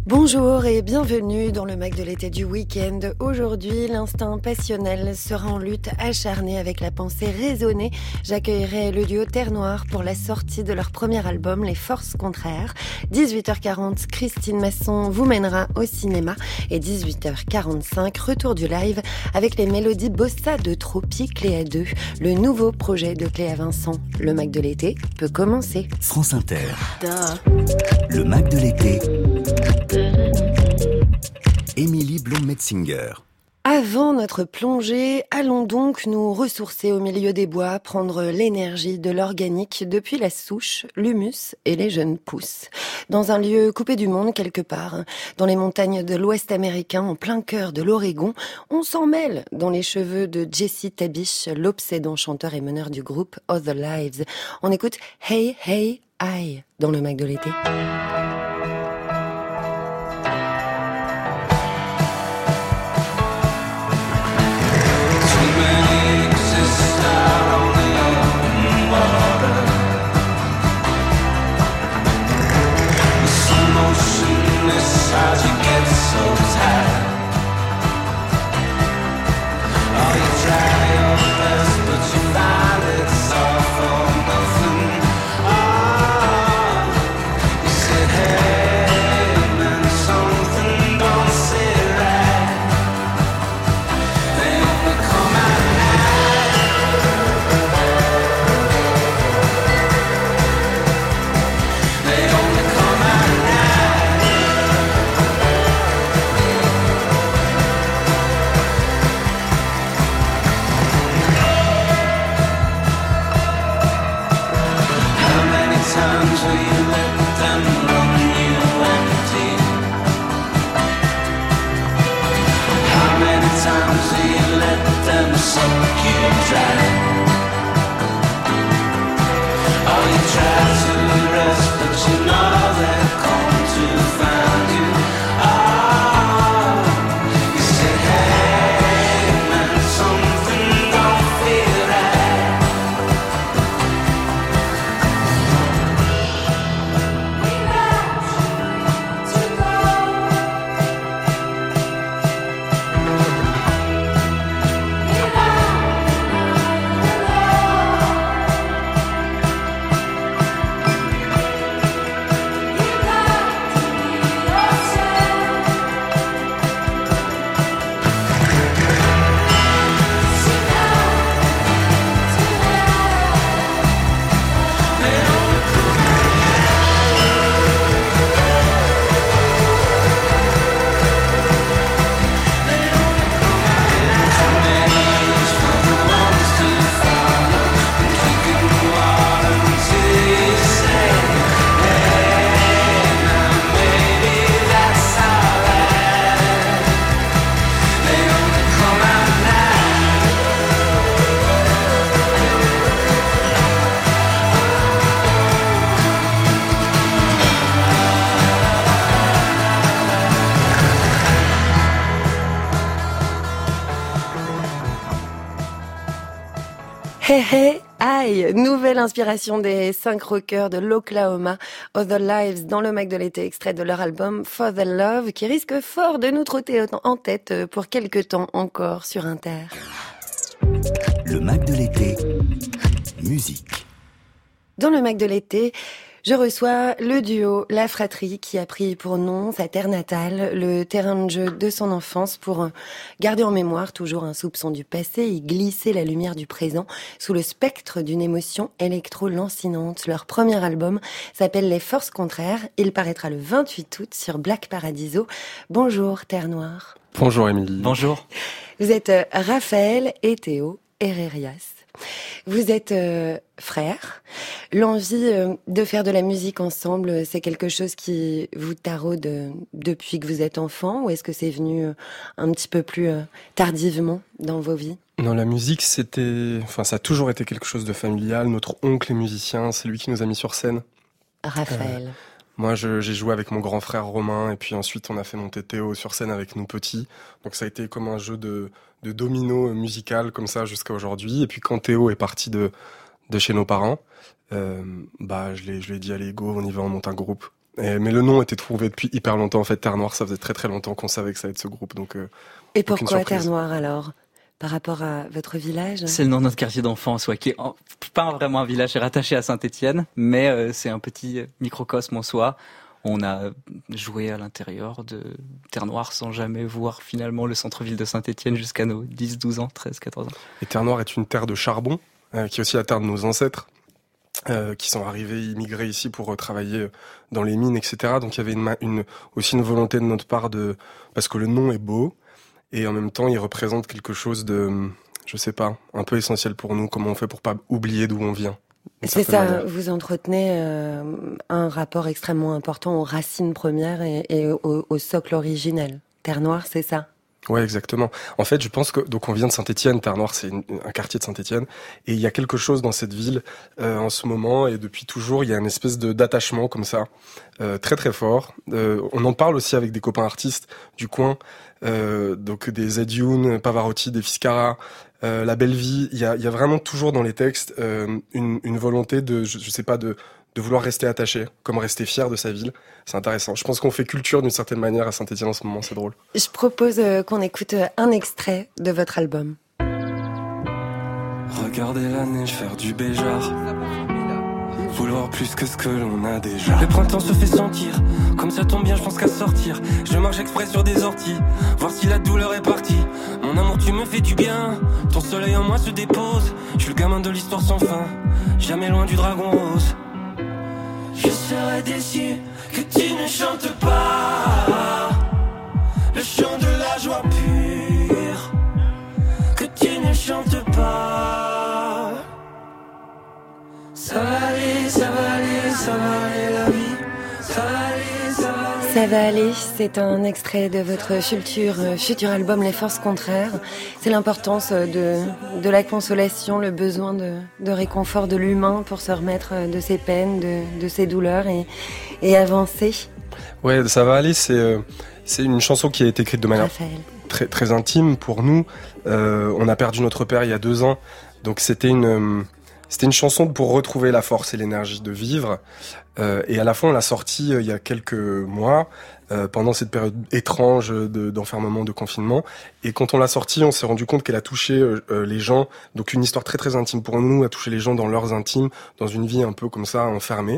Bonjour et bienvenue dans le Mac de l'été du week-end. Aujourd'hui, l'instinct passionnel sera en lutte acharnée avec la pensée raisonnée. J'accueillerai le duo Terre Noire pour la sortie de leur premier album, Les Forces Contraires. 18h40, Christine Masson vous mènera au cinéma. Et 18h45, retour du live avec les mélodies bossa de Tropique Cléa 2, le nouveau projet de Cléa Vincent. Le Mac de l'été peut commencer. France Inter. Le Mac de l'été. Émilie Blom-Metzinger. Avant notre plongée, allons donc nous ressourcer au milieu des bois, prendre l'énergie de l'organique depuis la souche, l'humus et les jeunes pousses. Dans un lieu coupé du monde quelque part, dans les montagnes de l'Ouest américain, en plein cœur de l'Oregon, on s'en mêle dans les cheveux de Jesse Tabish, l'obsédant chanteur et meneur du groupe Other Lives. On écoute Hey Hey I dans le Mac de l'été. As you get so tired, oh, you try your best, but you find it's all for nothing. Oh, you said, hey, man, something don't sit right. They only come at night. They only come at night. Times will you let them run you empty? How many times will you let them suck you dry? Oh, you try to rest, but you know they'll come to find you. Oh, you say, hey, man, something don't feel right. Hey Hey I, nouvelle inspiration des 5 rockers de l'Oklahoma, Other Lives dans le Mac de l'été, extrait de leur album For the Love, qui risque fort de nous trotter en tête pour quelques temps encore sur Inter. Le Mac de l'été. Musique. Dans le Mac de l'été, je reçois le duo La Fratrie qui a pris pour nom sa terre natale, le terrain de jeu de son enfance pour garder en mémoire toujours un soupçon du passé et glisser la lumière du présent sous le spectre d'une émotion électro-lancinante. Leur premier album s'appelle Les Forces Contraires. Il paraîtra le 28 août sur Black Paradiso. Bonjour Terre Noire. Bonjour Émilie. Bonjour. Vous êtes Raphaël et Théo Herrerias. Vous êtes frères. L'envie de faire de la musique ensemble, c'est quelque chose qui vous taraude depuis que vous êtes enfant, ou est-ce que c'est venu un petit peu plus tardivement dans vos vies ? Non, la musique, ça a toujours été quelque chose de familial. Notre oncle est musicien, c'est lui qui nous a mis sur scène. Raphaël. Moi, j'ai joué avec mon grand frère Romain, et puis ensuite on a fait monter Théo sur scène avec nous petits. Donc ça a été comme un jeu de domino musical, comme ça, jusqu'à aujourd'hui. Et puis quand Théo est parti de chez nos parents, je lui ai dit, allez, go, on y va, on monte un groupe. Mais le nom était trouvé depuis hyper longtemps. En fait, Terre Noire, ça faisait très très longtemps qu'on savait que ça allait être ce groupe. Donc, Et aucune pourquoi surprise. Terre Noire alors? Par rapport à votre village? C'est le nom de notre quartier d'enfance, qui est pas vraiment un village, c'est rattaché à Saint-Étienne, mais c'est un petit microcosme en soi. On a joué à l'intérieur de Terre Noire sans jamais voir finalement le centre-ville de Saint-Étienne jusqu'à nos 10, 12 ans, 13, 14 ans. Et Terre Noire est une terre de charbon, qui est aussi la terre de nos ancêtres, qui sont arrivés, immigrés ici pour travailler dans les mines, etc. Donc il y avait aussi une volonté de notre part parce que le nom est beau, et en même temps il représente quelque chose de, je sais pas, un peu essentiel pour nous, comment on fait pour pas oublier d'où on vient. C'est ça, vous entretenez un rapport extrêmement important aux racines premières et au socle originel. Terre Noire, c'est ça? Ouais, exactement. En fait, je pense que donc on vient de Saint-Étienne, Terre Noire, c'est un quartier de Saint-Étienne, et il y a quelque chose dans cette ville en ce moment et depuis toujours, il y a une espèce d'attachement comme ça, très très fort. On en parle aussi avec des copains artistes du coin, donc des Zedioun, Pavarotti, des Fiscara, La Belle Vie. Il y a vraiment toujours dans les textes une volonté de, je sais pas, de vouloir rester attaché, comme rester fier de sa ville. C'est intéressant. Je pense qu'on fait culture d'une certaine manière à Saint-Étienne en ce moment, c'est drôle. Je propose qu'on écoute un extrait de votre album. Regarder la neige faire du béjar, vouloir plus que ce que l'on a déjà. Le printemps se fait sentir, comme ça tombe bien, je pense qu'à sortir. Je marche exprès sur des orties, voir si la douleur est partie. Mon amour, tu me fais du bien, ton soleil en moi se dépose. Je suis le gamin de l'histoire sans fin, jamais loin du dragon rose. Je serais déçu que tu ne chantes pas le chant de la joie pure, que tu ne chantes pas. Ça va aller, ça va aller, ça va aller la vie. Ça va aller, ça va aller. Ça va aller, c'est un extrait de votre futur album Les Forces Contraires. C'est l'importance de la consolation, le besoin de réconfort de l'humain pour se remettre de ses peines, de ses douleurs et avancer. Ouais, Ça va aller, c'est une chanson qui a été écrite de manière Raphaël. très, très intime pour nous. On a perdu notre père il y a 2 ans, donc c'était une chanson pour retrouver la force et l'énergie de vivre. Et à la fin, on l'a sortie il y a quelques mois, pendant cette période étrange d'enfermement, de confinement. Et quand on l'a sortie, on s'est rendu compte qu'elle a touché les gens. Donc une histoire très très intime pour nous, a touché les gens dans leurs intimes, dans une vie un peu comme ça, enfermée.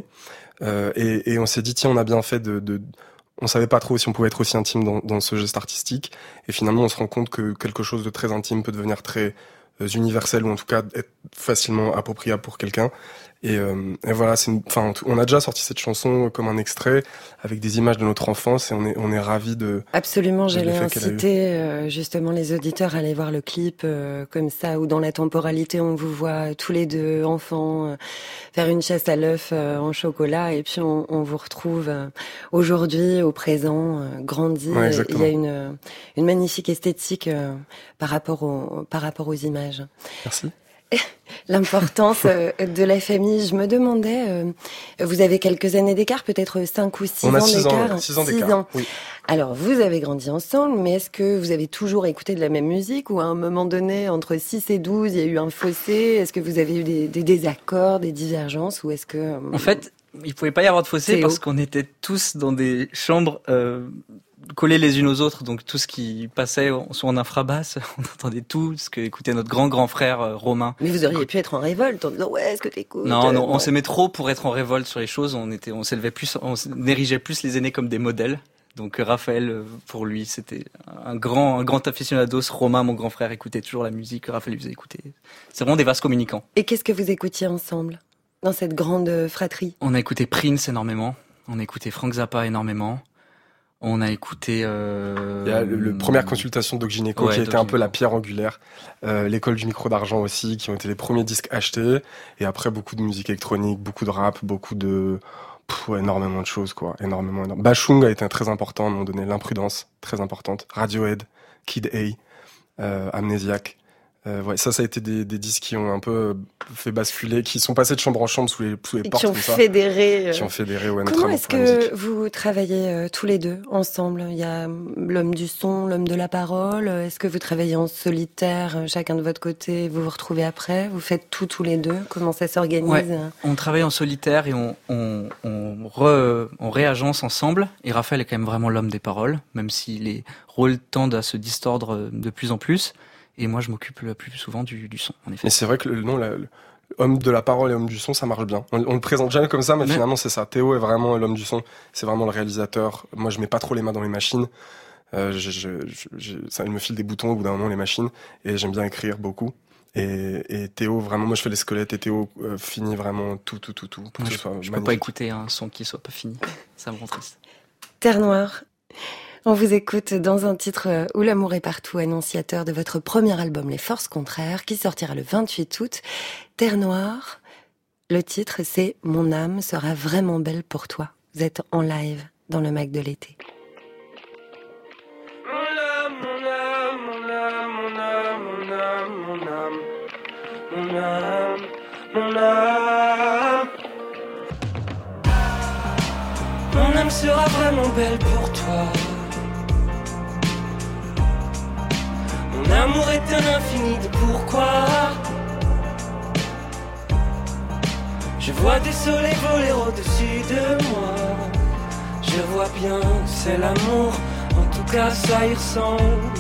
Et on s'est dit, tiens, on a bien fait on savait pas trop si on pouvait être aussi intime dans ce geste artistique. Et finalement, on se rend compte que quelque chose de très intime peut devenir très universel, ou en tout cas être facilement appropriable pour quelqu'un. Et voilà, on a déjà sorti cette chanson comme un extrait avec des images de notre enfance, et on est ravis de. Absolument, j'allais l'effet qu'elle a eu. inciter justement les auditeurs à aller voir le clip comme ça, où dans la temporalité on vous voit tous les deux enfants faire une chasse à l'œuf en chocolat, et puis on vous retrouve aujourd'hui au présent, grandi. Ouais, Il y a une magnifique esthétique par rapport aux images. Merci. L'importance de la famille. Je me demandais, vous avez quelques années d'écart, peut-être 5 ou 6 On a ans 6 ans, d'écart. 6 ans 6 d'écart. ans. Oui. Alors, vous avez grandi ensemble, mais est-ce que vous avez toujours écouté de la même musique, ou à un moment donné, entre 6 et 12, il y a eu un fossé? Est-ce que vous avez eu des désaccords, des divergences, ou est-ce que... En fait, il pouvait pas y avoir de fossé Théo. parce qu'on était tous dans des chambres collées les unes aux autres, donc tout ce qui passait soit en infrabasse, on entendait tout ce que écoutait notre grand frère Romain. Mais vous auriez pu être en révolte en disant, ouais, est-ce que t'écoutes? Non, on s'aimait trop pour être en révolte sur les choses. On s'élevait plus, on érigeait plus les aînés comme des modèles. Donc Raphaël, pour lui, c'était un grand aficionados. Romain, mon grand frère, écoutait toujours la musique. Raphaël lui faisait écouter. C'est vraiment des vases communicants. Et qu'est-ce que vous écoutiez ensemble, dans cette grande fratrie? On a écouté Prince énormément. On a écouté Frank Zappa énormément. On a écouté... Il y a le première consultation de Doc Gynéco, Ouais, qui a Doc été un peu Gynéco. la pierre angulaire. L'école du micro d'argent aussi, qui ont été les premiers disques achetés. Et après, beaucoup de musique électronique, beaucoup de rap, beaucoup de... énormément de choses, quoi. Énormément. Bashung a été très important à un moment donné. L'imprudence, très importante. Radiohead, Kid A, Amnésiaque. Ouais, ça a été des disques qui ont un peu fait basculer, qui sont passés de chambre en chambre sous les portes Qui ont comme ça. fédéré. Qui ont fédéré, ouais, notre Comment amour est-ce pour la que musique. vous travaillez tous les deux ensemble? Il y a l'homme du son, l'homme de la parole. Est-ce que vous travaillez en solitaire, chacun de votre côté, vous vous retrouvez après? Vous faites tout tous les deux? Comment ça s'organise? Ouais, on travaille en solitaire et on réagence ensemble. Et Raphaël est quand même vraiment l'homme des paroles, même si les rôles tendent à se distordre de plus en plus. Et moi, je m'occupe le plus souvent du son, en effet. Mais c'est vrai que le nom, homme de la parole et homme du son, ça marche bien. On le présente jamais comme ça, mais finalement, c'est ça. Théo est vraiment l'homme du son. C'est vraiment le réalisateur. Moi, je mets pas trop les mains dans les machines. Ça, il me file des boutons au bout d'un moment, les machines. Et j'aime bien écrire beaucoup. Et Théo, vraiment, moi, je fais les squelettes et Théo finit vraiment tout. Pour que ce soit Je peux magnifique. pas écouter un son qui soit pas fini. Ça me rend triste. Terre Noire. On vous écoute dans un titre où l'amour est partout, annonciateur de votre premier album Les Forces Contraires, qui sortira le 28 août. Terre Noire, le titre c'est Mon âme sera vraiment belle pour toi. Vous êtes en live dans le Mac de l'été. Mon âme sera vraiment belle pour toi. Mon amour est un infini de pourquoi. Je vois des soleils voler au-dessus de moi. Je vois bien que c'est l'amour, en tout cas ça y ressemble.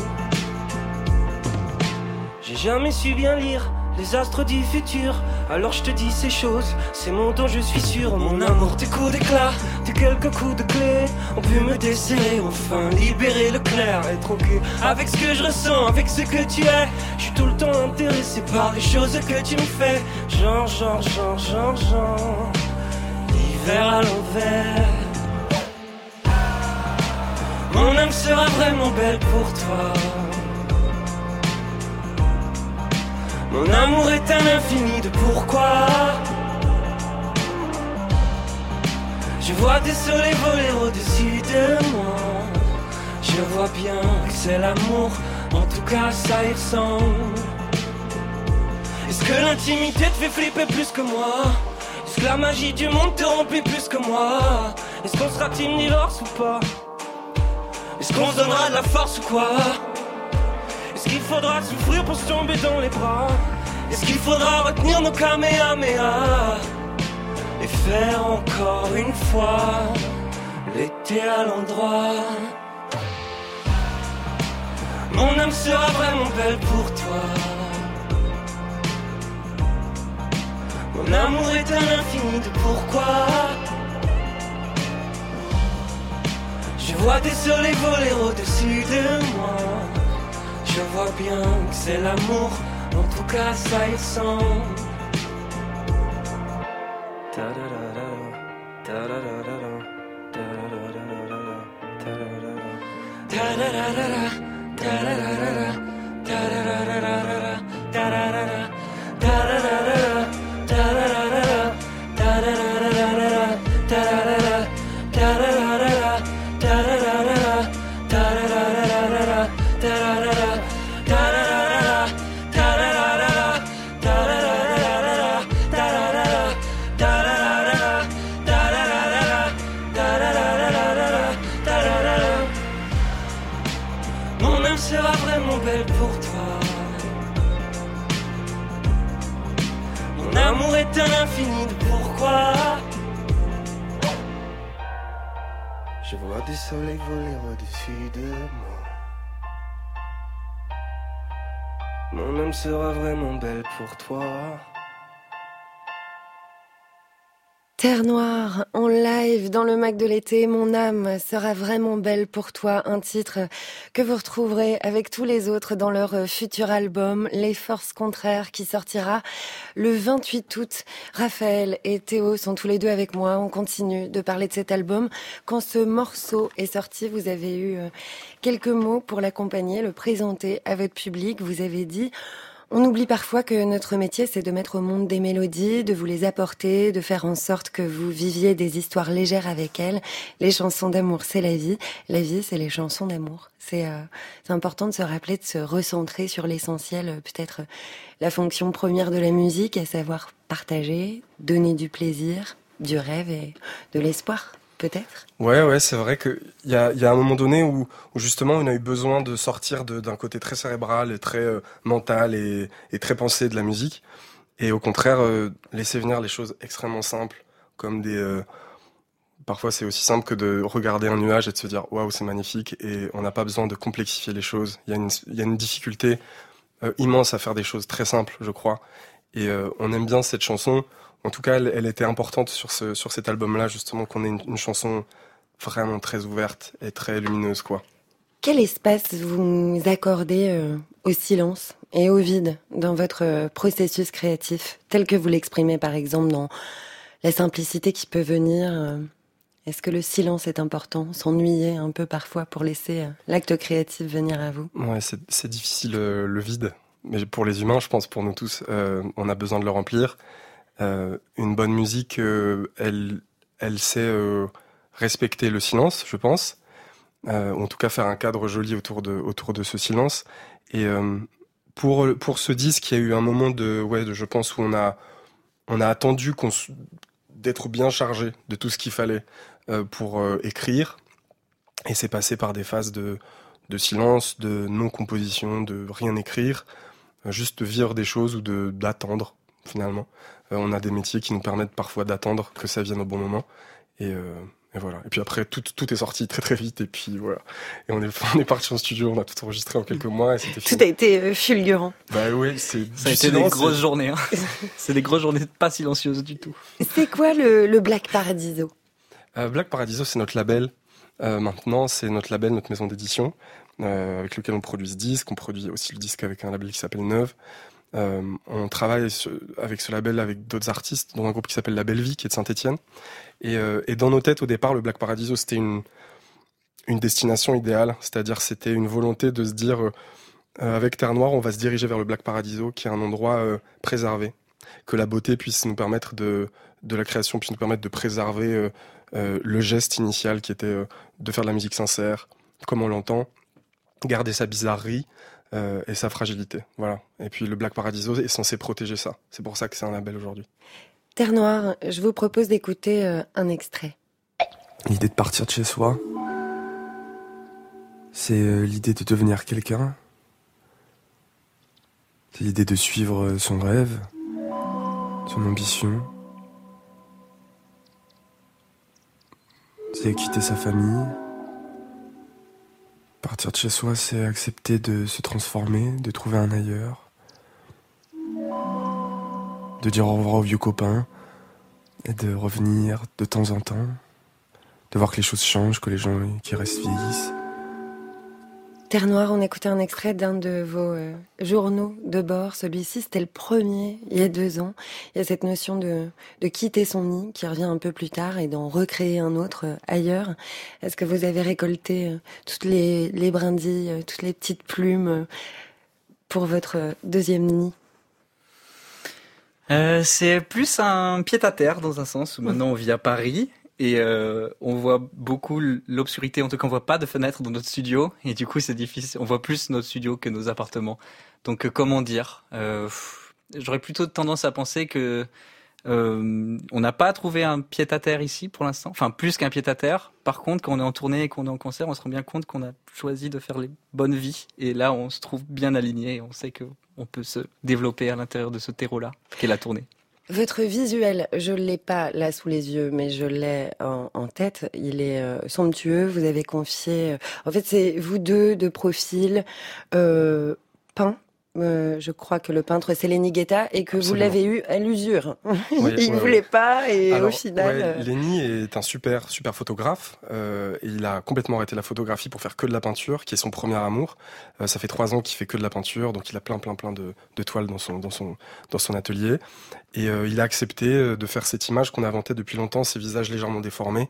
J'ai jamais su bien lire les astres du futur, alors je te dis ces choses, c'est mon dont je suis sûr. Mon amour, tes coups d'éclat, tes quelques coups de clé ont pu me desserrer, enfin libérer le clair. Être ok avec ce que je ressens, avec ce que tu es. Je suis tout le temps intéressé par les choses que tu me fais. Genre l'hiver à l'envers. Mon âme sera vraiment belle pour toi. Mon amour est un infini de pourquoi. Je vois des soleils voler au-dessus de moi. Je vois bien que c'est l'amour, en tout cas ça y ressemble. Est-ce que l'intimité te fait flipper plus que moi? Est-ce que la magie du monde te remplit plus que moi? Est-ce qu'on sera team divorce ou pas? Est-ce qu'on se donnera de la force ou quoi? Est-ce qu'il faudra souffrir pour se tomber dans les bras? Est-ce qu'il faudra retenir nos kamehameha et faire encore une fois l'été à l'endroit? Mon âme sera vraiment belle pour toi. Mon amour est un infini de pourquoi. Je vois des soleils voler au-dessus de moi. Je vois bien que c'est l'amour, en tout cas ça y ressemble. Mon âme sera vraiment belle pour toi. Mon amour est un infini de pourquoi. Je vois des soleils voler au-dessus de moi. Mon âme sera vraiment belle pour toi. Terre Noire, en live dans le Mac de l'été, Mon âme sera vraiment belle pour toi, un titre que vous retrouverez avec tous les autres dans leur futur album Les Forces Contraires qui sortira le 28 août. Raphaël et Théo sont tous les deux avec moi, on continue de parler de cet album. Quand ce morceau est sorti, vous avez eu quelques mots pour l'accompagner, le présenter à votre public, vous avez dit... On oublie parfois que notre métier, c'est de mettre au monde des mélodies, de vous les apporter, de faire en sorte que vous viviez des histoires légères avec elles. Les chansons d'amour, c'est la vie. La vie, c'est les chansons d'amour. C'est important de se rappeler, de se recentrer sur l'essentiel, peut-être la fonction première de la musique, à savoir partager, donner du plaisir, du rêve et de l'espoir. Peut-être. Ouais, c'est vrai qu'il y a un moment donné où justement on a eu besoin de sortir d'un côté très cérébral et très mental et très pensé de la musique, et au contraire laisser venir les choses extrêmement simples, comme parfois c'est aussi simple que de regarder un nuage et de se dire waouh, c'est magnifique, et on n'a pas besoin de complexifier les choses. Il y a une difficulté immense à faire des choses très simples, je crois, et on aime bien cette chanson. En tout cas, elle était importante sur cet album-là, justement, qu'on ait une chanson vraiment très ouverte et très lumineuse, quoi. Quel espace vous accordez au silence et au vide dans votre processus créatif, tel que vous l'exprimez, par exemple, dans la simplicité qui peut venir? Est-ce que le silence est important, s'ennuyer un peu parfois pour laisser l'acte créatif venir à vous? Ouais, c'est difficile, le vide. Mais pour les humains, je pense, pour nous tous, on a besoin de le remplir. Une bonne musique, elle sait respecter le silence, je pense. Ou en tout cas faire un cadre joli autour de ce silence. Et pour ce disque, il y a eu un moment je pense, où on a attendu d'être bien chargé de tout ce qu'il fallait pour écrire. Et c'est passé par des phases de silence, de non-composition, de rien écrire, juste de vivre des choses ou d'attendre, finalement. On a des métiers qui nous permettent parfois d'attendre que ça vienne au bon moment. Et voilà. Et puis après, tout est sorti très très vite. Et puis voilà. Et on est parti en studio, on a tout enregistré en quelques mois et c'était fini. Tout a été fulgurant. Bah oui, ça a été des grosses journées. Hein. C'est des grosses journées pas silencieuses du tout. C'est quoi le Black Paradiso? Black Paradiso, c'est notre label. Maintenant, c'est notre label, notre maison d'édition, avec lequel on produit ce disque. On produit aussi le disque avec un label qui s'appelle Neuve. On travaille avec ce label avec d'autres artistes, dans un groupe qui s'appelle La Belle Vie, qui est de Saint-Étienne. Et dans nos têtes, au départ, le Black Paradiso, c'était une destination idéale. C'est-à-dire, c'était une volonté de se dire, avec Terre Noire, on va se diriger vers le Black Paradiso, qui est un endroit préservé. Que la beauté puisse nous permettre de la création, puisse nous permettre de préserver le geste initial, qui était de faire de la musique sincère, comme on l'entend, garder sa bizarrerie, et sa fragilité, voilà. Et puis le Black Paradiso est censé protéger ça. C'est pour ça que c'est un label aujourd'hui. Terre Noire, je vous propose d'écouter un extrait. L'idée de partir de chez soi, c'est l'idée de devenir quelqu'un. C'est l'idée de suivre son rêve, son ambition. C'est quitter sa famille. Partir de chez soi, c'est accepter de se transformer, de trouver un ailleurs, de dire au revoir aux vieux copains et de revenir de temps en temps, de voir que les choses changent, que les gens qui restent vieillissent. Terre Noire, on écoutait un extrait d'un de vos journaux de bord. Celui-ci, c'était le premier, il y a 2 ans. Il y a cette notion de quitter son nid qui revient un peu plus tard et d'en recréer un autre ailleurs. Est-ce que vous avez récolté toutes les brindilles, toutes les petites plumes pour votre deuxième nid? C'est plus un pied-à-terre dans un sens où maintenant on vit à Paris. Et on voit beaucoup l'obscurité, en tout cas on voit pas de fenêtres dans notre studio, et du coup c'est difficile, on voit plus notre studio que nos appartements. Donc comment dire, j'aurais plutôt tendance à penser que on n'a pas trouvé un pied-à-terre ici pour l'instant, enfin plus qu'un pied-à-terre. Par contre, quand on est en tournée et qu'on est en concert, on se rend bien compte qu'on a choisi de faire les bonnes vies, et là on se trouve bien aligné, et on sait qu'on peut se développer à l'intérieur de ce terreau-là, qu'est la tournée. Votre visuel, je l'ai pas là sous les yeux, mais je l'ai en tête. Il est somptueux. Vous avez confié... en fait, c'est vous deux de profil peints. Je crois que le peintre c'est Lenny Guetta et que Absolument. Vous l'avez eu à l'usure. Oui, Il ne voulait pas et Alors, au final... Lenny est un super photographe. Et il a complètement arrêté la photographie pour faire que de la peinture, qui est son premier amour. Ça fait 3 ans qu'il fait que de la peinture, donc il a plein de toiles dans son atelier. Et il a accepté de faire cette image qu'on inventait depuis longtemps, ces visages légèrement déformés,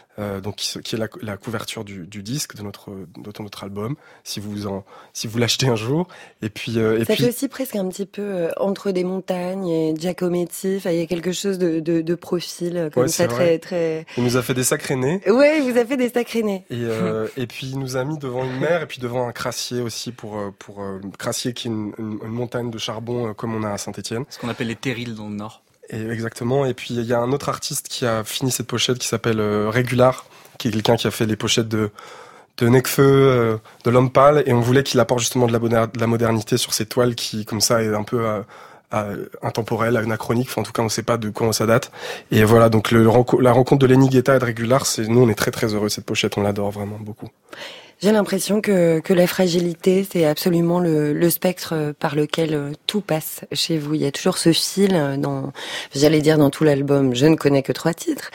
donc qui est la couverture du disque de notre album, si vous l'achetez un jour. Et puis ça fait aussi presque un petit peu entre des montagnes et Giacometti. Enfin, il y a quelque chose de profil comme ça, très. Il nous a fait des sacrés nez. Ouais, il vous a fait des sacrés nez. Et puis il nous a mis devant une mer et puis devant un crassier aussi pour Crassier qui est une montagne de charbon comme on a à Saint-Étienne. Ce qu'on appelle les terrils dans le Nord. Et exactement. Et puis il y a un autre artiste qui a fini cette pochette qui s'appelle Régular, qui est quelqu'un qui a fait les pochettes de Necfeu, de L'Homme Pâle, et on voulait qu'il apporte justement de la modernité sur ces toiles qui, comme ça, est un peu intemporelle, anachronique. Enfin, en tout cas, on ne sait pas de quand ça date. Et voilà, donc la rencontre de Lenny Guetta et de Régular, nous, on est très très heureux de cette pochette. On l'adore vraiment beaucoup. J'ai l'impression que la fragilité, c'est absolument le spectre par lequel tout passe chez vous. Il y a toujours ce fil dans tout l'album. Je ne connais que 3 titres.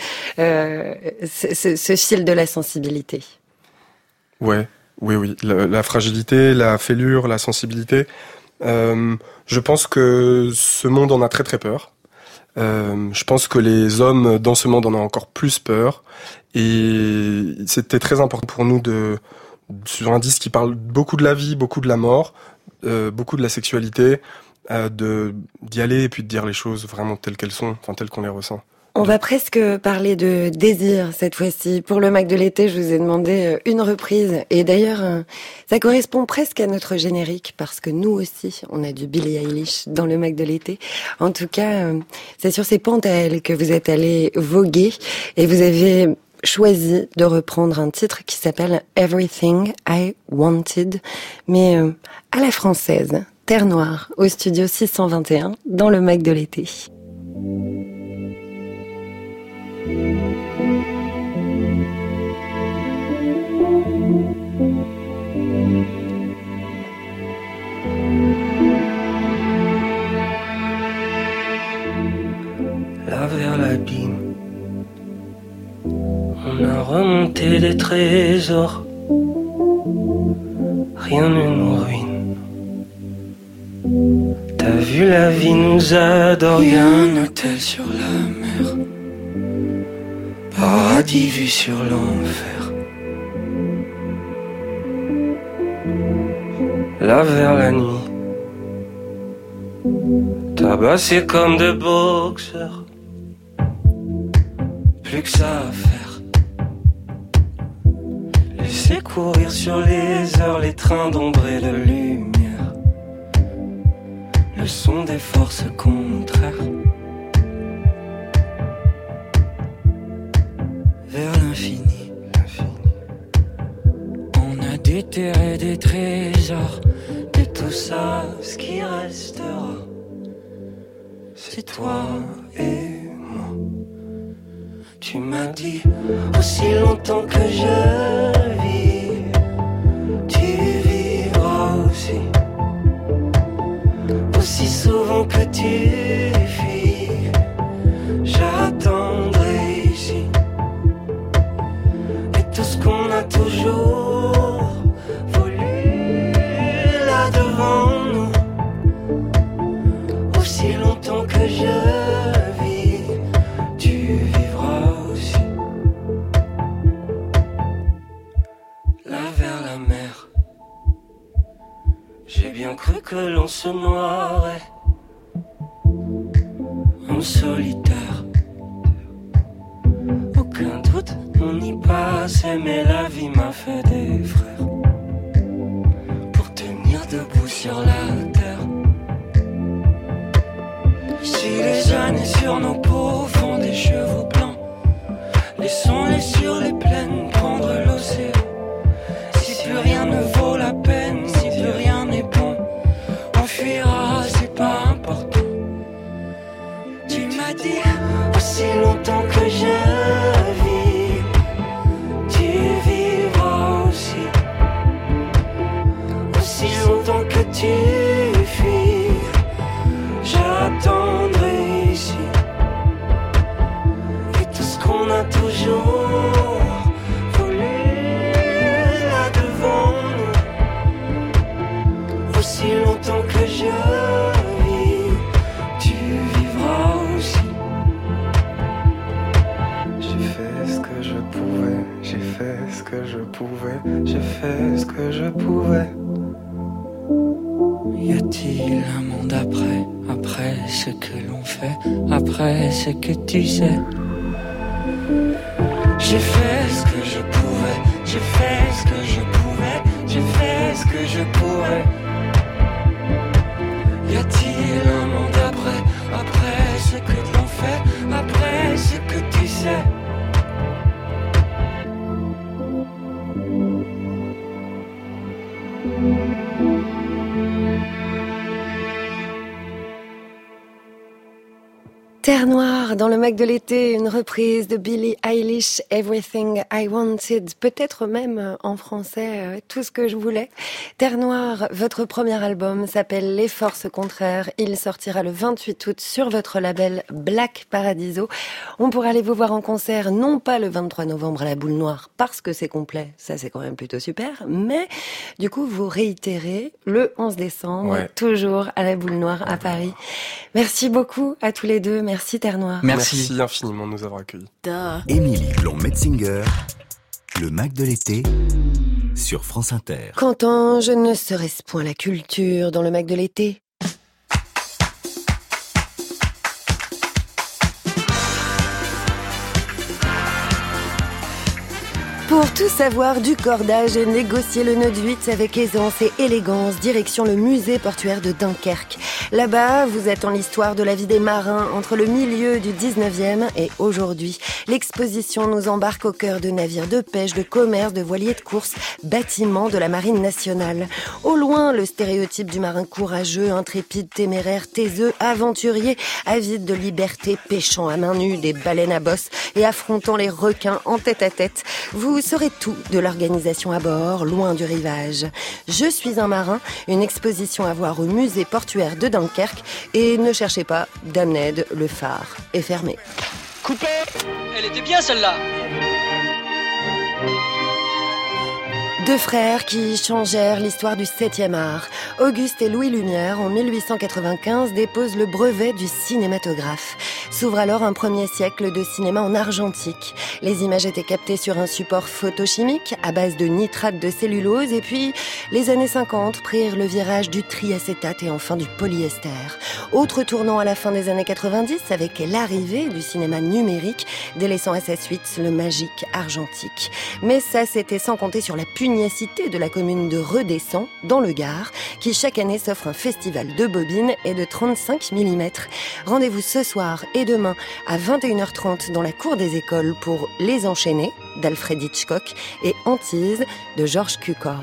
Ce fil de la sensibilité. Ouais, oui. La fragilité, la fêlure, la sensibilité. Je pense que ce monde en a très très peur. Je pense que les hommes dans ce monde en ont encore plus peur. Et c'était très important pour nous sur un disque qui parle beaucoup de la vie, beaucoup de la mort, beaucoup de la sexualité, d'y aller et puis de dire les choses vraiment telles qu'elles sont, enfin telles qu'on les ressent. On va presque parler de désir cette fois-ci. Pour le Mac de l'été, je vous ai demandé une reprise. Et d'ailleurs, ça correspond presque à notre générique parce que nous aussi, on a du Billie Eilish dans le Mac de l'été. En tout cas, c'est sur ces pentes à elle que vous êtes allé voguer et vous avez choisi de reprendre un titre qui s'appelle Everything I Wanted, mais à la française, Terre Noire, au studio 621, dans le Mac de l'été. Là vers l'abîme, on a remonté des trésors, rien ne nous ruine. T'as vu, la vie nous adore. Y'a un hôtel sur la mer, paradis vu sur l'enfer. Là vers la nuit, tabassé comme des boxeurs, plus que ça à faire. Laisser courir sur les heures les trains d'ombre et de lumière, le son des forces contraires. Vers l'infini, on a déterré des trésors. Et tout ça, ce qui restera, c'est toi et moi. Tu m'as dit aussi longtemps que je vis, tu vivras aussi. Aussi souvent que tu fuis, j'attendrai ici. Et tout ce qu'on a toujours voulu là devant nous, aussi longtemps que je vis, tu vivras aussi. Là vers la mer, j'ai bien cru que l'on se noierait en solitaire. Aucun doute, on y passait, mais la vie m'a fait des frères pour tenir debout sur la terre. Si les années sur nos peaux font des chevaux blancs, laissons-les sur les plaines prendre l'océan. Si plus rien ne vaut la peine, si plus rien n'est bon, on fuira, c'est pas important. Tu m'as dit aussi longtemps que je vis, tu vivras aussi. Aussi longtemps que tu fuis, j'attendrai ici. pouvais, j'ai fait ce que je pouvais. Y a-t-il un monde après ce que l'on fait, après ce que tu sais? J'ai fait ce que je pouvais, j'ai fait ce que je pouvais, j'ai fait ce que je pourrais. Y a-t-il un monde après ce que l'on fait, après ce que tu sais? Terre Noire dans le Mac de l'été, une reprise de Billie Eilish, Everything I Wanted, peut-être même en français, tout ce que je voulais. Terre Noire, votre premier album s'appelle Les Forces Contraires. Il sortira le 28 août sur votre label Black Paradiso. On pourra aller vous voir en concert, non pas le 23 novembre à la Boule Noire, parce que c'est complet, ça c'est quand même plutôt super, mais du coup vous réitérez le 11 décembre, toujours à la Boule Noire à Paris. Merci beaucoup à tous les deux. Merci Terre Noire. Merci infiniment de nous avoir accueillis. Émilie Blond-Metzinger, le Mac de l'été, sur France Inter. Qu'entends-je, ne serait-ce point la culture dans le Mac de l'été ? Pour tout savoir du cordage et négocier le nœud de 8 avec aisance et élégance, direction le musée portuaire de Dunkerque. Là-bas, vous êtes en l'histoire de la vie des marins entre le milieu du 19e et aujourd'hui. L'exposition nous embarque au cœur de navires de pêche, de commerce, de voiliers de course, bâtiments de la marine nationale. Au loin, le stéréotype du marin courageux, intrépide, téméraire, taiseux, aventurier, avide de liberté, pêchant à main nue des baleines à bosse et affrontant les requins en tête-à-tête. Vous saurez tout de l'organisation à bord, loin du rivage. Je suis un marin, une exposition à voir au musée portuaire de Dunkerque. Et ne cherchez pas, Damned, le phare est fermé. Coupé! Elle était bien celle-là! Deux frères qui changèrent l'histoire du 7e art. Auguste et Louis Lumière, en 1895, déposent le brevet du cinématographe. S'ouvre alors un premier siècle de cinéma en argentique. Les images étaient captées sur un support photochimique à base de nitrate de cellulose, et puis les années 50 prirent le virage du triacétate et enfin du polyester. Autre tournant à la fin des années 90 avec l'arrivée du cinéma numérique, délaissant à sa suite le magique argentique. Mais ça, c'était sans compter sur la pugnacité de la commune de Redescend, dans le Gard, qui chaque année s'offre un festival de bobines et de 35 mm. Rendez-vous ce soir et demain à 21h30 dans la cour des écoles pour Les Enchaînés d'Alfred Hitchcock et Antise de Georges Cukor.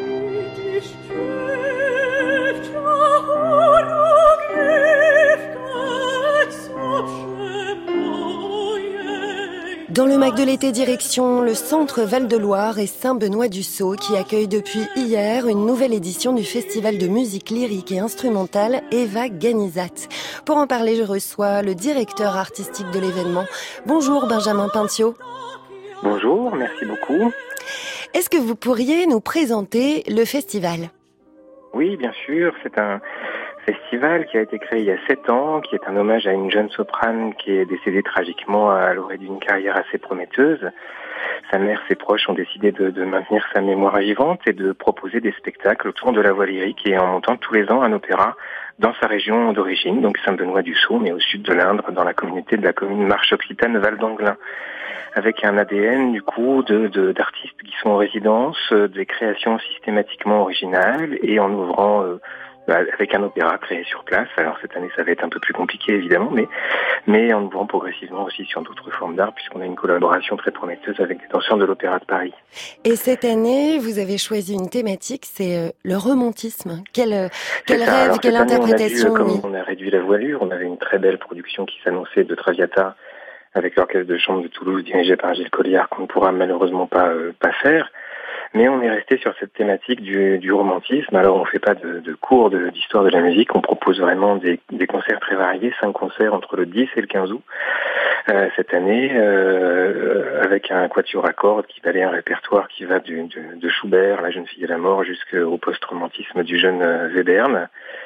Dans le Mac de l'été, direction le centre Val-de-Loire et Saint-Benoît-du-Sault qui accueille depuis hier une nouvelle édition du festival de musique lyrique et instrumentale Eva Ganizat. Pour en parler, je reçois le directeur artistique de l'événement. Bonjour Benjamin Pintio. Bonjour, merci beaucoup. Est-ce que vous pourriez nous présenter le festival ? Oui, bien sûr, c'est un festival qui a été créé il y a 7 ans, qui est un hommage à une jeune soprane qui est décédée tragiquement à l'orée d'une carrière assez prometteuse. Sa mère, ses proches ont décidé de maintenir sa mémoire vivante et de proposer des spectacles autour de la voix lyrique et en montant tous les ans un opéra dans sa région d'origine, donc Saint-Benoît-du-Sault, mais au sud de l'Indre, dans la communauté de la commune Marche-Occitane Val d'Anglin, avec un ADN du coup d'artistes qui sont en résidence, des créations systématiquement originales et en ouvrant avec un opéra créé sur place. Alors cette année ça va être un peu plus compliqué évidemment, mais en ouvrant progressivement aussi sur d'autres formes d'art puisqu'on a une collaboration très prometteuse avec des danseurs de l'Opéra de Paris. Et cette année vous avez choisi une thématique, c'est le romantisme. Quel rêve, alors, quelle interprétation. On a réduit la voilure, on avait une très belle production qui s'annonçait de Traviata avec l'orchestre de chambre de Toulouse dirigé par Gilles Colliard qu'on ne pourra malheureusement pas faire. Mais on est resté sur cette thématique du romantisme. Alors on fait pas de cours d'histoire de la musique, on propose vraiment des concerts très variés, 5 concerts entre le 10 et le 15 août cette année, avec un quatuor à cordes qui valait un répertoire qui va de Schubert, La jeune fille et la mort, jusqu'au post-romantisme du jeune Webern.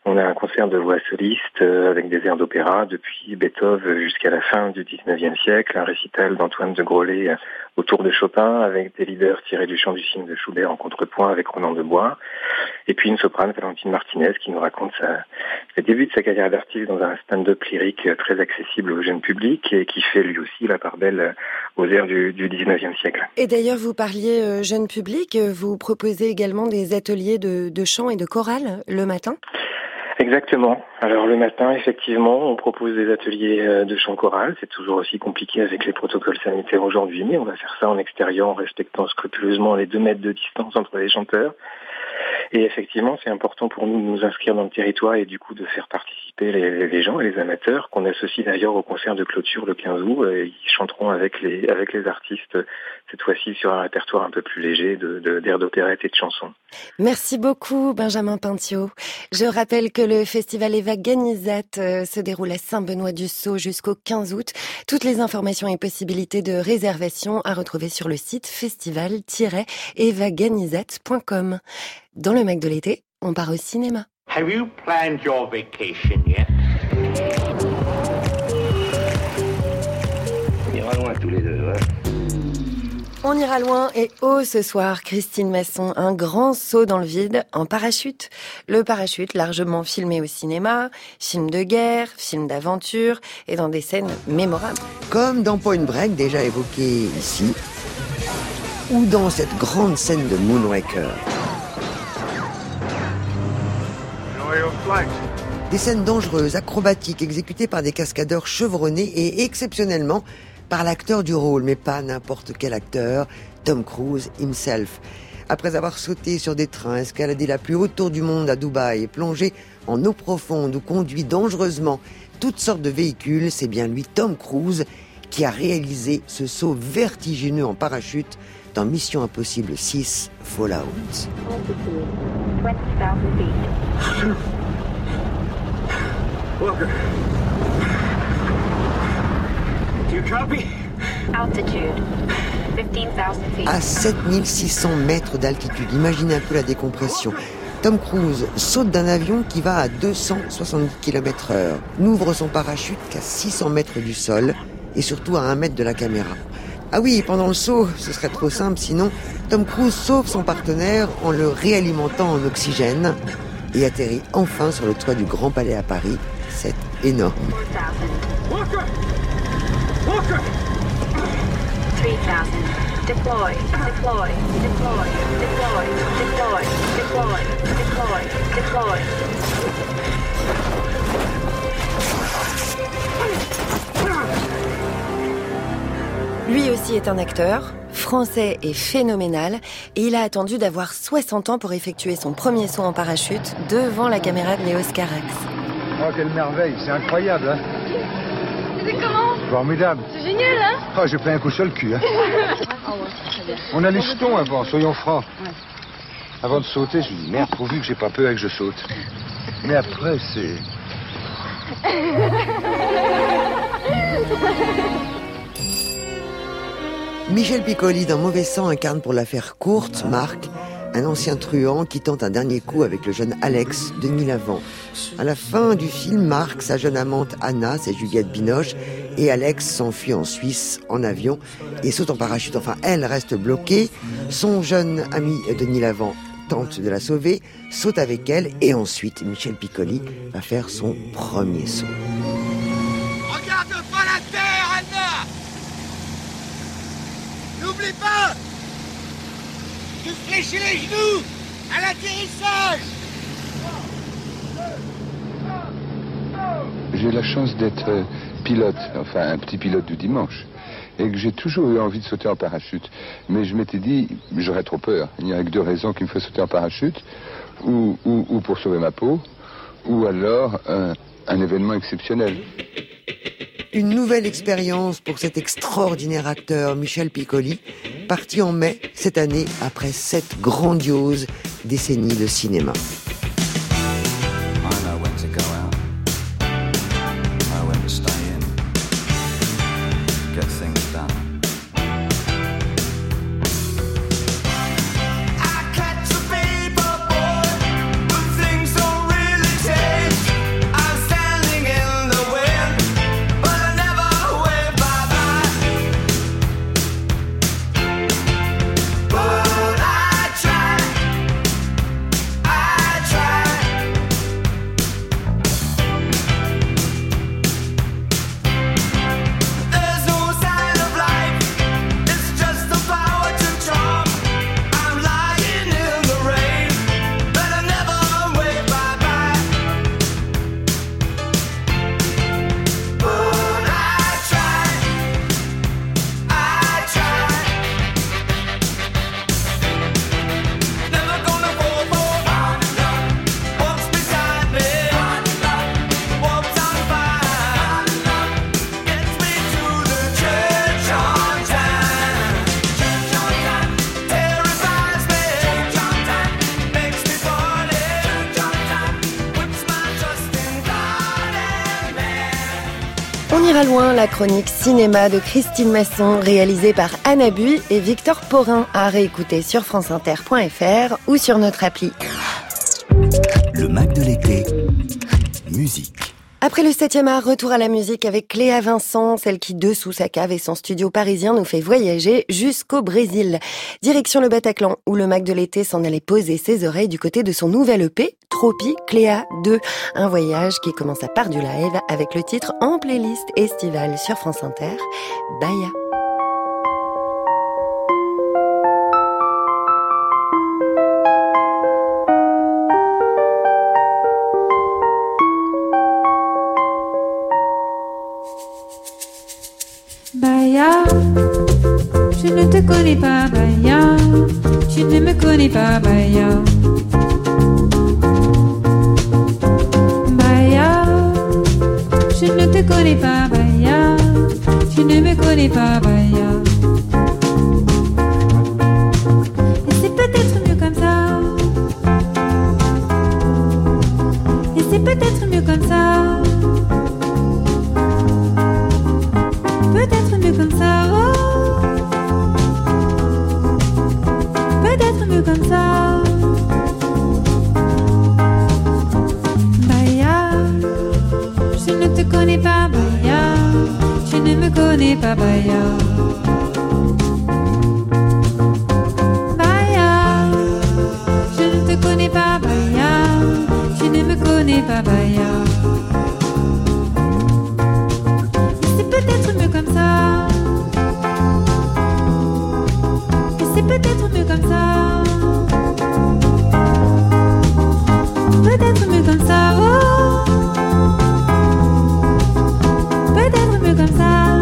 On a un concert de voix soliste avec des airs d'opéra depuis Beethoven jusqu'à la fin du 19e siècle, un récital d'Antoine de Grollet autour de Chopin avec des leaders tirés du chant du cygne de Schubert en contrepoint avec Roland Debois, et puis une soprane, Valentine Martinez, qui nous raconte le début de sa carrière d'artiste dans un stand-up lyrique très accessible au jeune public et qui fait lui aussi la part belle aux airs du 19e siècle. Et d'ailleurs, vous parliez jeune public, vous proposez également des ateliers de chant et de chorale le matin ? Exactement. Alors le matin, effectivement, on propose des ateliers de chant choral. C'est toujours aussi compliqué avec les protocoles sanitaires aujourd'hui, mais on va faire ça en extérieur en respectant scrupuleusement les 2 mètres de distance entre les chanteurs. Et effectivement, c'est important pour nous de nous inscrire dans le territoire et du coup de faire participer les gens et les amateurs qu'on associe d'ailleurs au concert de clôture le 15 août. Ils chanteront avec les artistes cette fois-ci sur un répertoire un peu plus léger d'airs d'opérette et de chansons. Merci beaucoup Benjamin Pintio. Je rappelle que le festival Eva Ganizat se déroule à Saint-Benoît-du-Sault jusqu'au 15 août. Toutes les informations et possibilités de réservation à retrouver sur le site festival-evaganizat.com. Dans le Mac de l'été, on part au cinéma. Have you planned your vacation yet? On ira loin tous les deux, hein? On ira loin et haut ce soir, Christine Masson, un grand saut dans le vide en parachute. Le parachute largement filmé au cinéma, film de guerre, film d'aventure et dans des scènes mémorables. Comme dans Point Break, déjà évoqué ici, ou dans cette grande scène de Moonraker. Des scènes dangereuses, acrobatiques, exécutées par des cascadeurs chevronnés et exceptionnellement par l'acteur du rôle, mais pas n'importe quel acteur, Tom Cruise himself. Après avoir sauté sur des trains, escaladé la plus haute tour du monde à Dubaï, plongé en eau profonde ou conduit dangereusement toutes sortes de véhicules, c'est bien lui, Tom Cruise, qui a réalisé ce saut vertigineux en parachute dans Mission Impossible 6 Fallout. Walker. Do you copy? Altitude 15,000 feet. À 7600 mètres d'altitude, imaginez un peu la décompression. Tom Cruise saute d'un avion qui va à 270 km/h, n'ouvre son parachute qu'à 600 mètres du sol et surtout à 1 mètre de la caméra. Ah oui, pendant le saut, ce serait trop simple, sinon Tom Cruise sauve son partenaire en le réalimentant en oxygène et atterrit enfin sur le toit du Grand Palais à Paris. C'est énorme. 4,000. Walker! 3,000. Deploy. Lui aussi est un acteur, français et phénoménal, et il a attendu d'avoir 60 ans pour effectuer son premier saut en parachute devant la caméra de Léos Carax. Oh, quelle merveille, c'est incroyable, hein. C'est comment? Formidable. C'est génial, hein. Oh, j'ai pris un coup sur le cul, hein. On a les jetons avant, soyons francs. Avant de sauter, je me dis, merde, pourvu que j'ai pas peur et que je saute. Mais après, c'est... Michel Piccoli dans Mauvais sang incarne pour la faire courte Marc, un ancien truand qui tente un dernier coup avec le jeune Alex, Denis Lavant. À la fin du film, Marc, sa jeune amante Anna, c'est Juliette Binoche, et Alex s'enfuit en Suisse en avion et saute en parachute. Enfin, elle reste bloquée. Son jeune ami Denis Lavant tente de la sauver, saute avec elle et ensuite Michel Piccoli va faire son premier saut. Regarde pas la terre, Anna! N'oublie pas! Tu fléchis les genoux à l'atterrissage! J'ai la chance d'être pilote, enfin un petit pilote du dimanche, et que j'ai toujours eu envie de sauter en parachute. Mais je m'étais dit, j'aurais trop peur. Il n'y a que 2 raisons qui me font sauter en parachute, ou pour sauver ma peau, ou alors un événement exceptionnel. Une nouvelle expérience pour cet extraordinaire acteur Michel Piccoli, parti en mai cette année après 7 grandioses décennies de cinéma. I catch a paper boy, but things don't really change. On ira loin, la chronique cinéma de Christine Masson, réalisée par Anna Bui et Victor Porin, à réécouter sur franceinter.fr ou sur notre appli. Le Mac de l'été, musique. Après le 7e art, retour à la musique avec Cléa Vincent, celle qui, dessous sa cave et son studio parisien, nous fait voyager jusqu'au Brésil. Direction le Bataclan, où le Mac de l'été s'en allait poser ses oreilles du côté de son nouvel EP, Tropi Cléa 2. Un voyage qui commence à part du live avec le titre en playlist estivale sur France Inter, Bahia. Bahia, je ne te connais pas, Bahia, tu ne me connais pas, Bahia. Bahia, je ne te connais pas, Bahia, tu ne me connais pas, Bahia. Et c'est peut-être mieux comme ça. Et c'est peut-être mieux comme ça. Peut-être mieux comme ça, oh. Peut-être mieux comme ça. Bahia, je ne te connais pas, Bahia, tu ne me connais pas, Bahia. Bahia, je ne te connais pas, Bahia, tu ne me connais pas, Bahia. Peut-être mieux comme ça. Et c'est peut-être mieux comme ça. Peut-être mieux comme ça, oh. Peut-être mieux comme ça.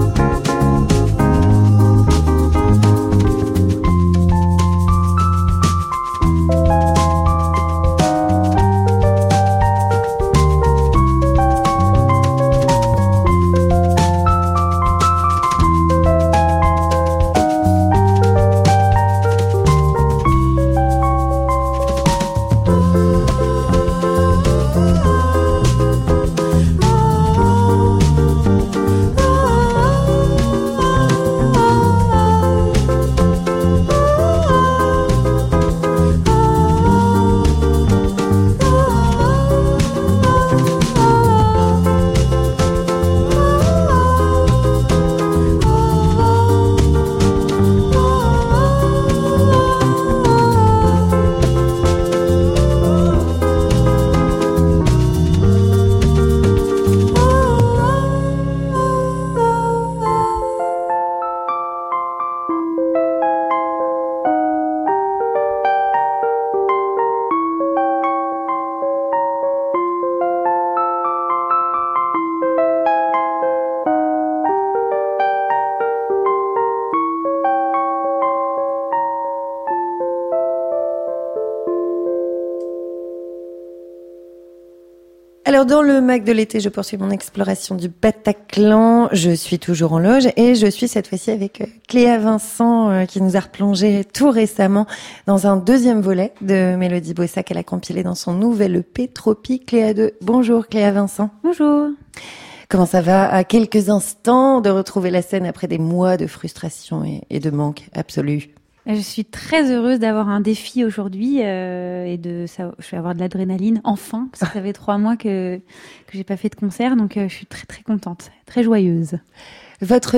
Alors dans le Mac de l'été, je poursuis mon exploration du Bataclan. Je suis toujours en loge et je suis cette fois-ci avec Cléa Vincent qui nous a replongé tout récemment dans un deuxième volet de Mélodie Bossa qu'elle a compilé dans son nouvel EP Tropi Cléa 2. Bonjour Cléa Vincent. Bonjour. Comment ça va à quelques instants de retrouver la scène après des mois de frustration et de manque absolu? Je suis très heureuse d'avoir un défi aujourd'hui et je vais avoir de l'adrénaline enfin parce que ça fait 3 mois que j'ai pas fait de concert, donc je suis très très contente, très joyeuse. Votre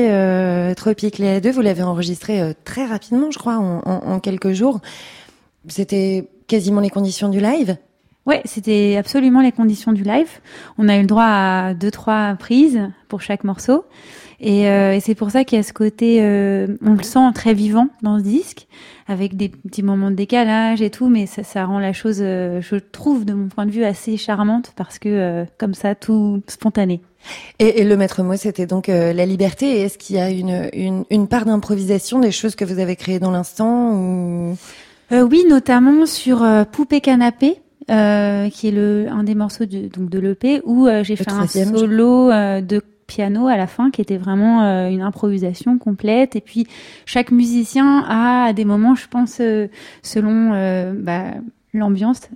EP Tropi Cléa 2, vous l'avez enregistré très rapidement, je crois, en quelques jours. C'était quasiment les conditions du live? Ouais, c'était absolument les conditions du live. On a eu le droit à 2-3 prises pour chaque morceau. Et c'est pour ça qu'il y a ce côté, on le sent très vivant dans ce disque, avec des petits moments de décalage et tout, mais ça rend la chose, je trouve, de mon point de vue, assez charmante, parce que comme ça, tout spontané. Et le maître mot, c'était donc la liberté. Et est-ce qu'il y a une part d'improvisation, des choses que vous avez créées dans l'instant ou... Oui, notamment sur Poupée Canapé. Qui est un des morceaux de l'EP, où j'ai fait un solo de piano à la fin qui était vraiment une improvisation complète, et puis chaque musicien a à des moments, je pense, selon l'ambiance,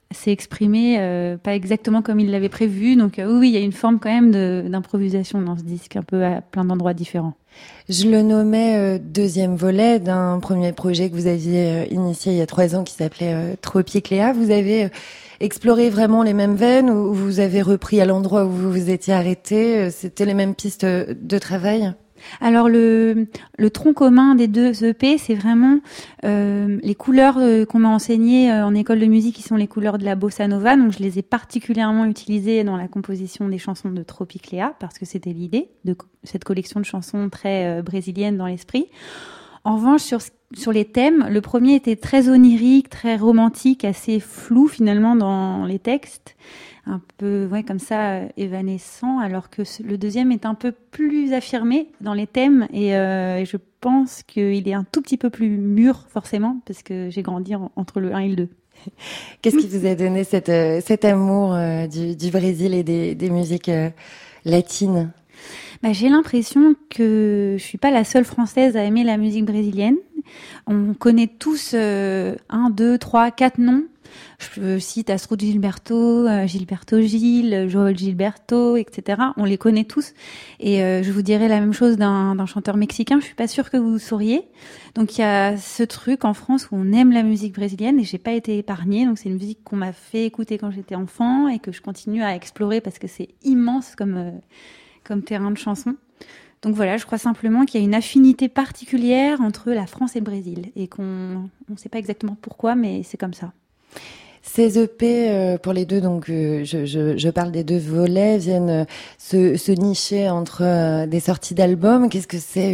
s'est exprimé pas exactement comme il l'avait prévu. Donc oui, il y a une forme quand même d'improvisation dans ce disque, un peu à plein d'endroits différents. Je le nommais deuxième volet d'un premier projet que vous aviez initié il y a 3 ans qui s'appelait Tropique Léa. Vous avez exploré vraiment les mêmes veines ou vous avez repris à l'endroit où vous vous étiez arrêté? C'était les mêmes pistes de travail? Alors le tronc commun des 2 EP, c'est vraiment les couleurs qu'on m'a enseignées en école de musique, qui sont les couleurs de la bossa nova. Donc je les ai particulièrement utilisées dans la composition des chansons de Tropique Léa, parce que c'était l'idée de cette collection de chansons très brésiliennes dans l'esprit. En revanche, sur les thèmes, le premier était très onirique, très romantique, assez flou finalement dans les textes, un peu comme ça évanescent, alors que le deuxième est un peu plus affirmé dans les thèmes et je pense qu'il est un tout petit peu plus mûr forcément, parce que j'ai grandi entre le 1 et le 2. Qu'est-ce qui vous a donné cet amour du Brésil et des musiques latines? J'ai l'impression que je suis pas la seule Française à aimer la musique brésilienne. On connaît tous 1, 2, 3, 4 noms. Je cite Astrud Gilberto, Gilberto Gil, Joël Gilberto, etc. On les connaît tous. Et je vous dirais la même chose d'un chanteur mexicain. Je suis pas sûre que vous sauriez. Donc il y a ce truc en France où on aime la musique brésilienne et j'ai pas été épargnée. Donc c'est une musique qu'on m'a fait écouter quand j'étais enfant et que je continue à explorer parce que c'est immense comme terrain de chanson. Donc voilà, je crois simplement qu'il y a une affinité particulière entre la France et le Brésil et qu'on ne sait pas exactement pourquoi, mais c'est comme ça. Ces EP, pour les deux, donc je parle des 2 volets, viennent se nicher entre des sorties d'albums. Qu'est-ce que c'est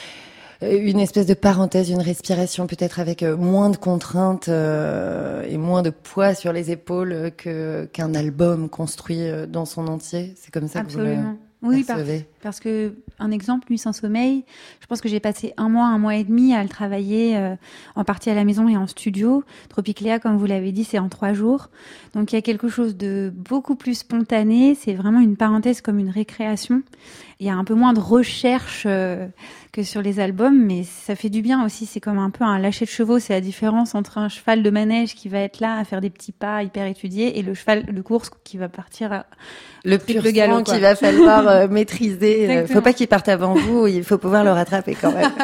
une espèce de parenthèse, une respiration peut-être avec moins de contraintes et moins de poids sur les épaules qu'un album construit dans son entier? C'est comme ça Absolument. Que vous le Oui, percevez? parce que un exemple, Nuit sans sommeil, je pense que j'ai passé 1 mois et demi à le travailler en partie à la maison et en studio. Tropique Léa, comme vous l'avez dit, c'est en 3 jours. Donc il y a quelque chose de beaucoup plus spontané. C'est vraiment une parenthèse, comme une récréation. Il y a un peu moins de recherche que sur les albums, mais ça fait du bien aussi. C'est comme un peu un lâcher de chevaux. C'est la différence entre un cheval de manège qui va être là à faire des petits pas hyper étudiés et le cheval de course qui va partir le pur galop, qu'il va falloir maîtriser. Faut pas qu'il parte avant vous, il faut pouvoir le rattraper quand même.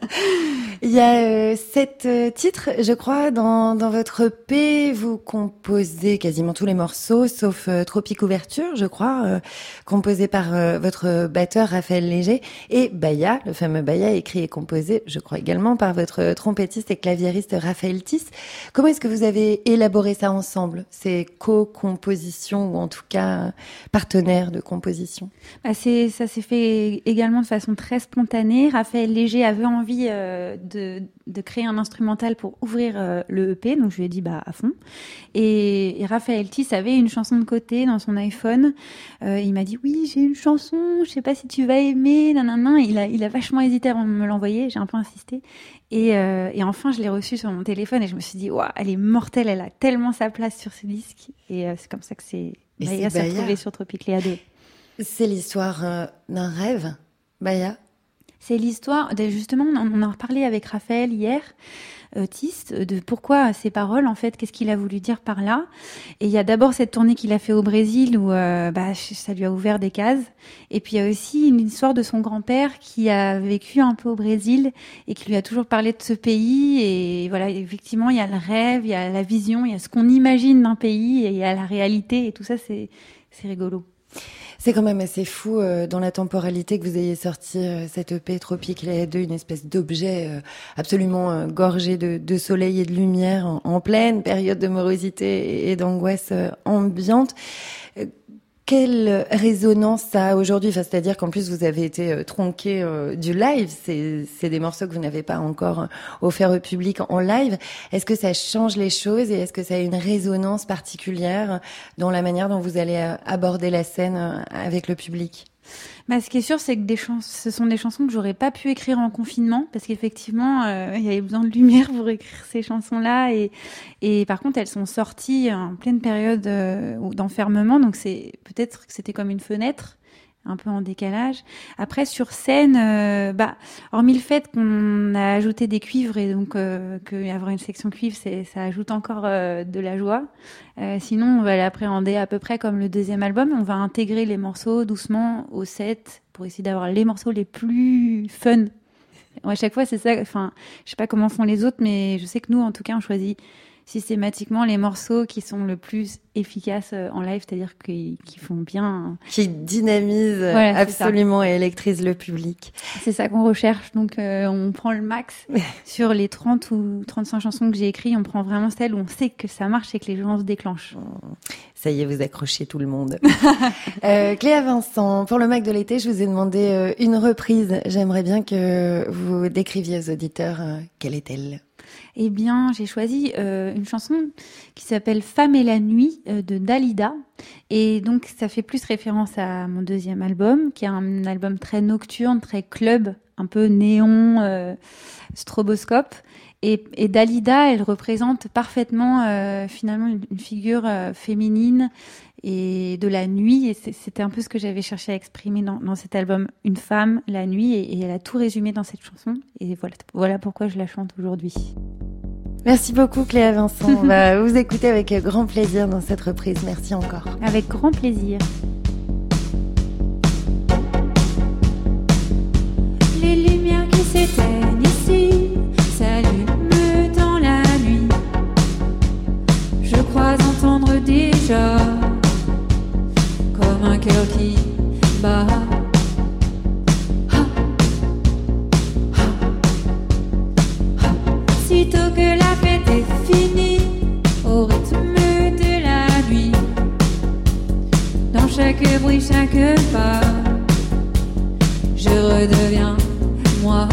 Il y a 7 titres, je crois, dans votre EP. Vous composez quasiment tous les morceaux, sauf Tropique Ouverture, je crois, composé par votre batteur Raphaël Léger, et Baya, le fameux Baya, écrit et composé, je crois également, par votre trompettiste et claviériste Raphaël Tiss. Comment est-ce que vous avez élaboré ça ensemble, ces co-compositions, ou en tout cas partenaires de composition? Ça s'est fait également de façon très spontanée. Raphaël Léger avait envie de créer un instrumental pour ouvrir le EP, donc je lui ai dit à fond. Et Raphaël Tiss avait une chanson de côté dans son iPhone. Il m'a dit oui, j'ai une chanson, je sais pas si tu vas aimer, nanana. Il a vachement hésité avant de me l'envoyer, j'ai un peu insisté. Et enfin, je l'ai reçue sur mon téléphone et je me suis dit waouh, elle est mortelle, elle a tellement sa place sur ce disque. Et c'est comme ça que Baya s'est retrouvée sur Tropique Léa 2. C'est l'histoire d'un rêve, Baya? C'est l'histoire, justement, on en a reparlé avec Raphaël hier, Tiss, de pourquoi ces paroles, en fait, qu'est-ce qu'il a voulu dire par là. Et il y a d'abord cette tournée qu'il a fait au Brésil où ça lui a ouvert des cases. Et puis il y a aussi une histoire de son grand-père qui a vécu un peu au Brésil et qui lui a toujours parlé de ce pays. Et voilà, effectivement, il y a le rêve, il y a la vision, il y a ce qu'on imagine d'un pays et il y a la réalité. Et tout ça, c'est rigolo. C'est quand même assez fou dans la temporalité que vous ayez sorti cette EP Tropique Léa 2, une espèce d'objet absolument gorgé de soleil et de lumière en pleine période de morosité et d'angoisse ambiante. Quelle résonance ça a aujourd'hui? C'est-à-dire qu'en plus vous avez été tronqué du live. C'est des morceaux que vous n'avez pas encore offerts au public en live. Est-ce que ça change les choses et est-ce que ça a une résonance particulière dans la manière dont vous allez aborder la scène avec le public? Ce qui est sûr, c'est que ce sont des chansons que j'aurais pas pu écrire en confinement, parce qu'effectivement, il y avait besoin de lumière pour écrire ces chansons-là, et par contre, elles sont sorties en pleine période d'enfermement, donc peut-être que c'était comme une fenêtre un peu en décalage. Après, sur scène, hormis le fait qu'on a ajouté des cuivres et donc qu'avoir une section cuivre, ça ajoute encore de la joie. Sinon, on va l'appréhender à peu près comme le deuxième album. On va intégrer les morceaux doucement au set pour essayer d'avoir les morceaux les plus fun. À chaque fois, c'est ça. Enfin, je sais pas comment font les autres, mais je sais que nous, en tout cas, on choisit systématiquement les morceaux qui sont le plus efficaces en live, c'est-à-dire qui font bien... Qui dynamisent absolument et électrisent le public. C'est ça qu'on recherche, donc on prend le max. Sur les 30 ou 35 chansons que j'ai écrites, on prend vraiment celles où on sait que ça marche et que les gens se déclenchent. Ça y est, vous accrochez tout le monde. Cléa Vincent, pour le Mac de l'été, je vous ai demandé une reprise. J'aimerais bien que vous décriviez aux auditeurs quelle est-elle. Eh bien, j'ai choisi une chanson qui s'appelle Femme et la nuit de Dalida. Et donc, ça fait plus référence à mon deuxième album, qui est un album très nocturne, très club, un peu néon, stroboscope. Et Dalida, elle représente parfaitement finalement une figure féminine et de la nuit. Et c'était un peu ce que j'avais cherché à exprimer dans cet album, une femme, la nuit. Et elle a tout résumé dans cette chanson. Et voilà pourquoi je la chante aujourd'hui. Merci beaucoup Cléa Vincent. On va vous écouter avec grand plaisir dans cette reprise. Merci encore. Avec grand plaisir. Les lumières qui s'éteignent ici s'allument dans la nuit. Je crois entendre déjà comme un cœur qui bat. Sitôt que la fête est finie, au rythme de la nuit, dans chaque bruit, chaque pas, je redeviens moi.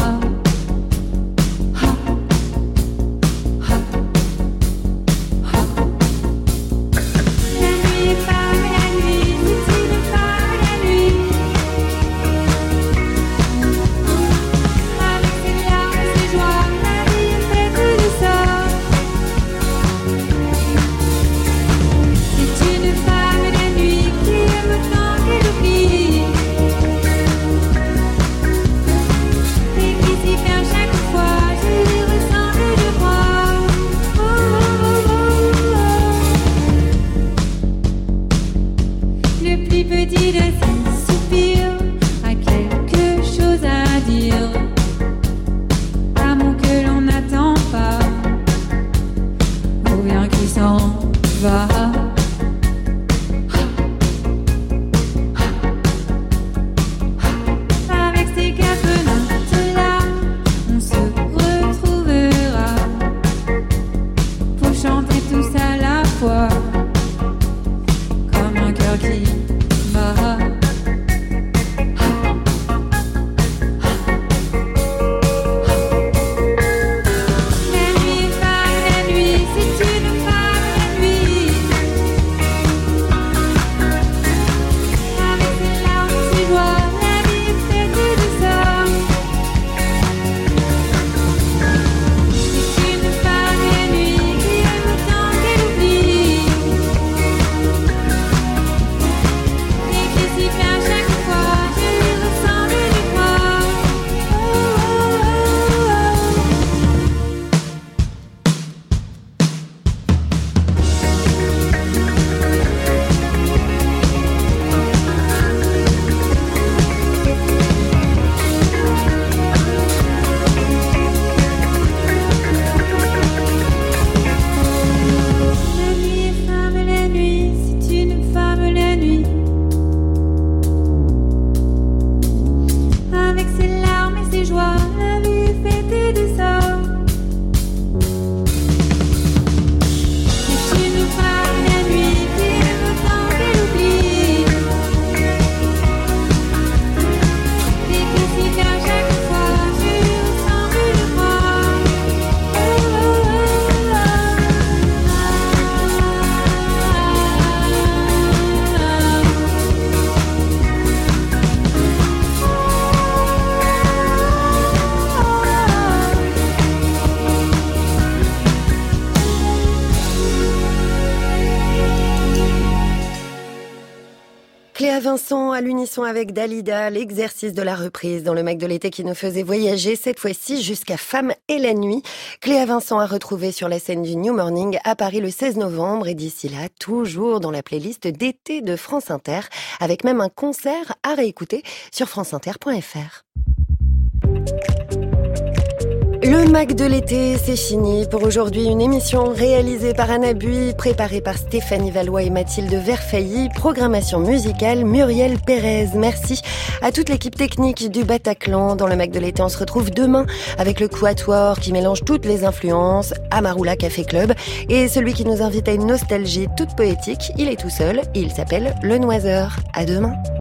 Cléa Vincent à l'unisson avec Dalida, l'exercice de la reprise dans le Mac de l'été qui nous faisait voyager cette fois-ci jusqu'à Femme et la nuit. Cléa Vincent a retrouvé sur la scène du New Morning à Paris le 16 novembre et d'ici là, toujours dans la playlist d'été de France Inter, avec même un concert à réécouter sur franceinter.fr. Le Mac de l'été, c'est fini pour aujourd'hui. Une émission réalisée par Anna Bui, préparée par Stéphanie Valois et Mathilde Verfailly. Programmation musicale, Muriel Pérez. Merci à toute l'équipe technique du Bataclan. Dans le Mac de l'été, on se retrouve demain avec le Quatuor qui mélange toutes les influences, Amarula Café Club. Et celui qui nous invite à une nostalgie toute poétique, il est tout seul. Il s'appelle Le Noiseur. À demain.